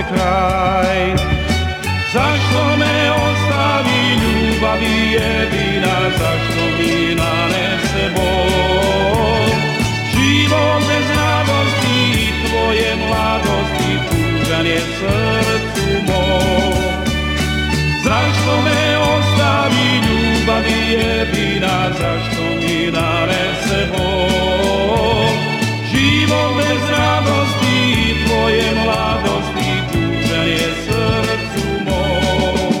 kraj. Zašto me ostavi ljubav jedina, zašto mi nanese bol? Život bez radosti i tvoje mladosti, tužan je srcu mom. Zašto me ostavi ljubav jedina, zašto mi nanese bol? Život bez radosti i tvoje mladosti, tužan je srcu mom.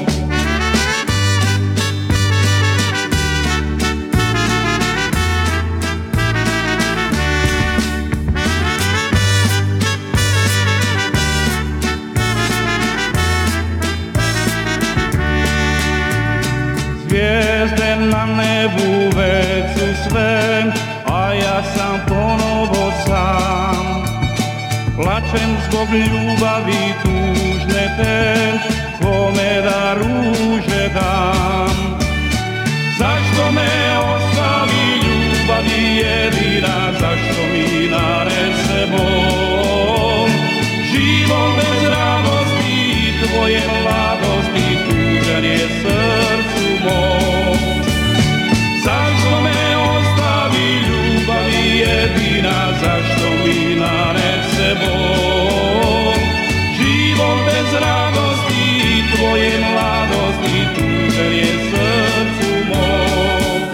Zvijezde na nebu već su sve, a ja sam ponovo sam. Plačem zbog ljubavi tužne te, kome da ruže dam. Zašto me ostavi ljubavi jedina, zašto mi nanese bol? Život bez radosti i tvoje mladosti, tužan je srcu mom. Zašto me ostavi ljubavi jedina, zašto mi nanese bol? Život bez radosti i tvoje mladosti, tužan je srcu mom.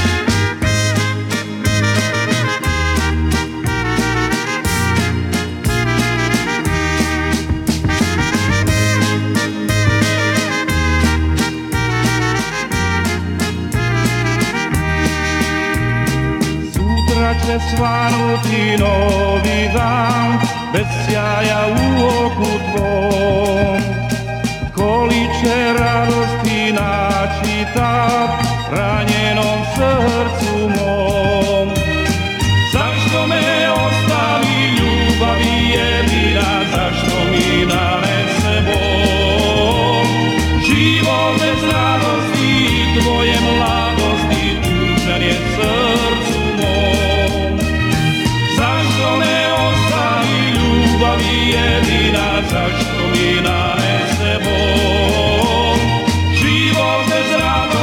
Sutra će svanuti novi dan, bez sjaja u oku tvom. Koli će radosti naći tad, ranjenom srcu mom. Zašto me ostavi ljubavi jedina, zašto mi nanese bol? Život bez radosti i tvoje mladosti, tužan je srcu mom. Zašto me ostavi ljubavi jedina, zašto mi nanese bol? Život bez radosti